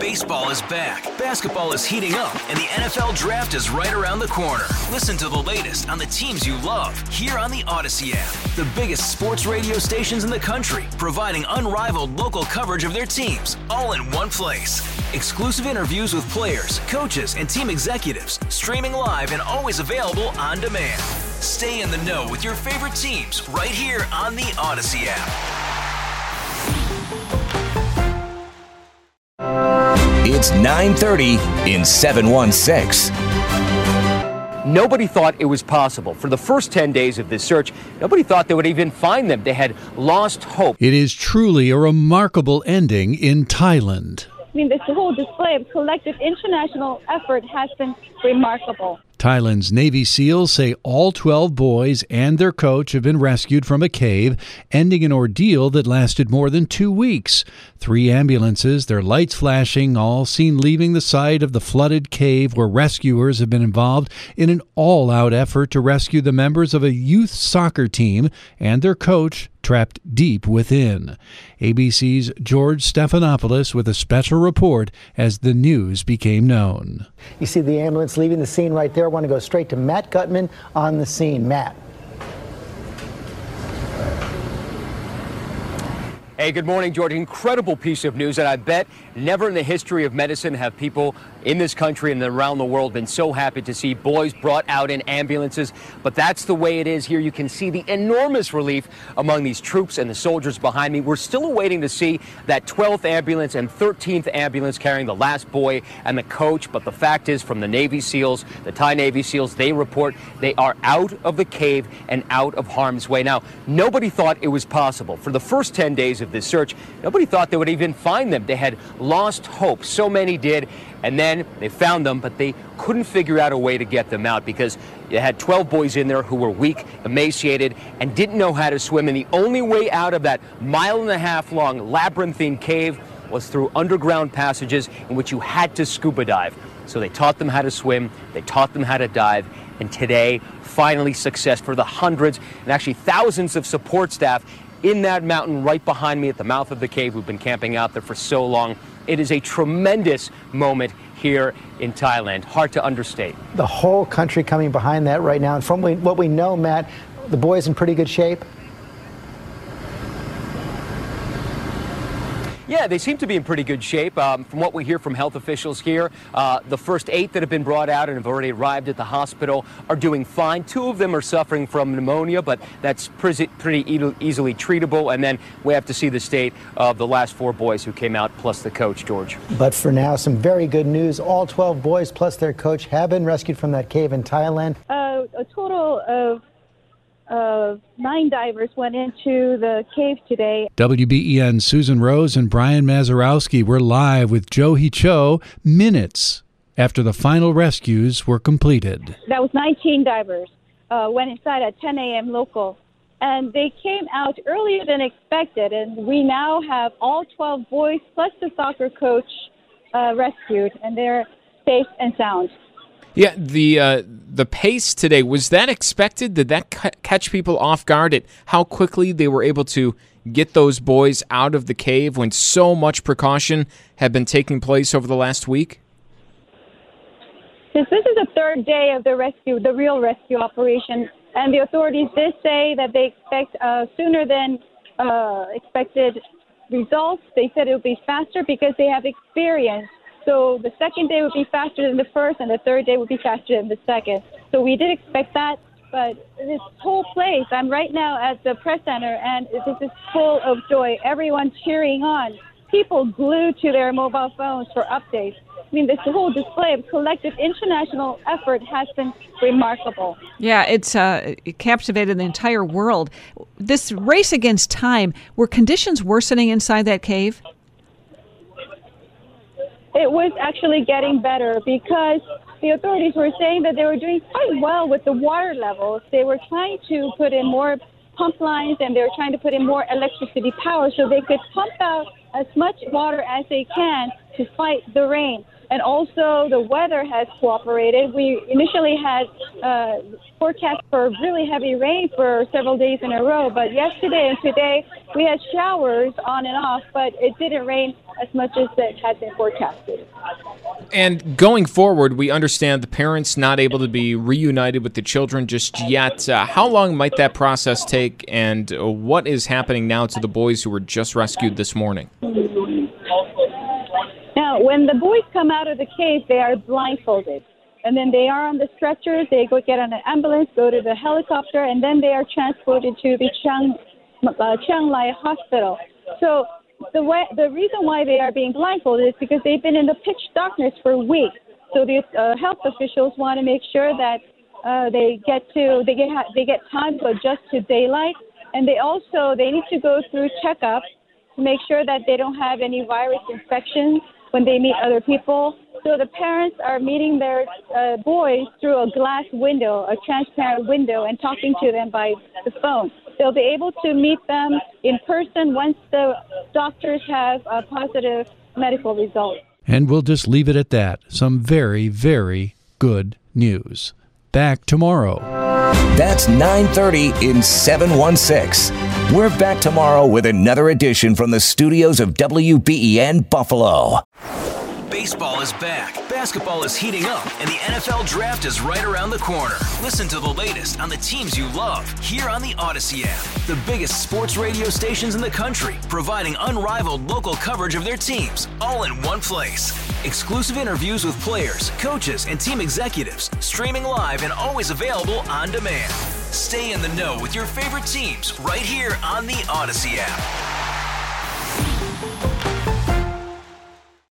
Baseball is back, basketball is heating up, and the NFL Draft is right around the corner. Listen to the latest on the teams you love here on the Odyssey app. The biggest sports radio stations in the country, providing unrivaled local coverage of their teams, all in one place. Exclusive interviews with players, coaches, and team executives, streaming live and always available on demand. Stay in the know with your favorite teams right here on the Odyssey app. It's 9:30 in 716. Nobody thought it was possible. For the first 10 days of this search, nobody thought they would even find them. They had lost hope. It is truly a remarkable ending in Thailand. I mean, this whole display of collective international effort has been remarkable. Thailand's Navy SEALs say all 12 boys and their coach have been rescued from a cave, ending an ordeal that lasted more than 2 weeks. 3 ambulances, their lights flashing, all seen leaving the site of the flooded cave where rescuers have been involved in an all-out effort to rescue the members of a youth soccer team and their coach trapped deep within. ABC's George Stephanopoulos with a special report as the news became known. You see the ambulance leaving the scene right there. I want to go straight to Matt Gutman on the scene. Matt. Hey, good morning, George. Incredible piece of news, and I bet never in the history of medicine have people in this country and around the world been so happy to see boys brought out in ambulances. But that's the way it is here. You can see the enormous relief among these troops and the soldiers behind me. We're still awaiting to see that 12th ambulance and 13th ambulance carrying the last boy and the coach. But the fact is, from the Navy SEALs, the Thai Navy SEALs, they report they are out of the cave and out of harm's way. Now, nobody thought it was possible. For the first 10 days of this search, nobody thought they would even find them. They had lost hope. So many did. And then they found them, but they couldn't figure out a way to get them out because you had 12 boys in there who were weak, emaciated, and didn't know how to swim. And the only way out of that 1.5 mile long labyrinthine cave was through underground passages in which you had to scuba dive. So they taught them how to swim, they taught them how to dive, and today, finally success for the hundreds and actually thousands of support staff in that mountain right behind me at the mouth of the cave who've been camping out there for so long. It is a tremendous moment here in Thailand. Hard to understate. The whole country coming behind that right now. And from what we know, Matt, the boy's in pretty good shape. Yeah, they seem to be in pretty good shape. From what we hear from health officials here, the first 8 that have been brought out and have already arrived at the hospital are doing fine. 2 of them are suffering from pneumonia, but that's pretty easily treatable. And then we have to see the state of the last 4 boys who came out, plus the coach, George. But for now, some very good news. All 12 boys plus their coach have been rescued from that cave in Thailand. A total of 9 divers went into the cave today. WBEN's Susan Rose and Brian Mazurowski were live with Joe Cho minutes after the final rescues were completed. That was 19 divers went inside at 10 a.m. local, and they came out earlier than expected, and we now have all 12 boys plus the soccer coach rescued, and they're safe and sound. Yeah, the pace today, was that expected? Did that catch people off guard at how quickly they were able to get those boys out of the cave when so much precaution had been taking place over the last week? Since this is the 3rd day of the rescue, the real rescue operation, and the authorities did say that they expect sooner than expected results. They said it would be faster because they have experience. So the 2nd day would be faster than the 1st, and the 3rd day would be faster than the 2nd. So we did expect that, but this whole place, I'm right now at the press center, and this is full of joy. Everyone cheering on. People glued to their mobile phones for updates. I mean, this whole display of collective international effort has been remarkable. Yeah, it captivated the entire world. This race against time, were conditions worsening inside that cave? It was actually getting better because the authorities were saying that they were doing quite well with the water levels. They were trying to put in more pump lines, and they were trying to put in more electricity power so they could pump out as much water as they can to fight the rain. And also the weather has cooperated. We initially had forecast for really heavy rain for several days in a row, but yesterday and today we had showers on and off, but it didn't rain as much as it had been forecasted. And going forward, we understand the parents not able to be reunited with the children just yet. How long might that process take, and what is happening now to the boys who were just rescued this morning? Now, when the boys come out of the cave, they are blindfolded. And then they are on the stretchers. They go get on an ambulance, go to the helicopter, and then they are transported to the Chiang Mai Hospital. So the reason why they are being blindfolded is because they've been in the pitch darkness for weeks. So the health officials want to make sure that they get time to adjust to daylight, and they need to go through checkups to make sure that they don't have any virus infections when they meet other people. So the parents are meeting their boys through a glass window, a transparent window, and talking to them by the phone. They'll be able to meet them in person once the doctors have positive medical results. And we'll just leave it at that. Some very, very good news. Back tomorrow. That's 9:30 in 716. We're back tomorrow with another edition from the studios of WBEN Buffalo. Baseball is back, basketball is heating up, and the NFL Draft is right around the corner. Listen to the latest on the teams you love here on the Odyssey app. The biggest sports radio stations in the country, providing unrivaled local coverage of their teams, all in one place. Exclusive interviews with players, coaches, and team executives, streaming live and always available on demand. Stay in the know with your favorite teams right here on the Odyssey app.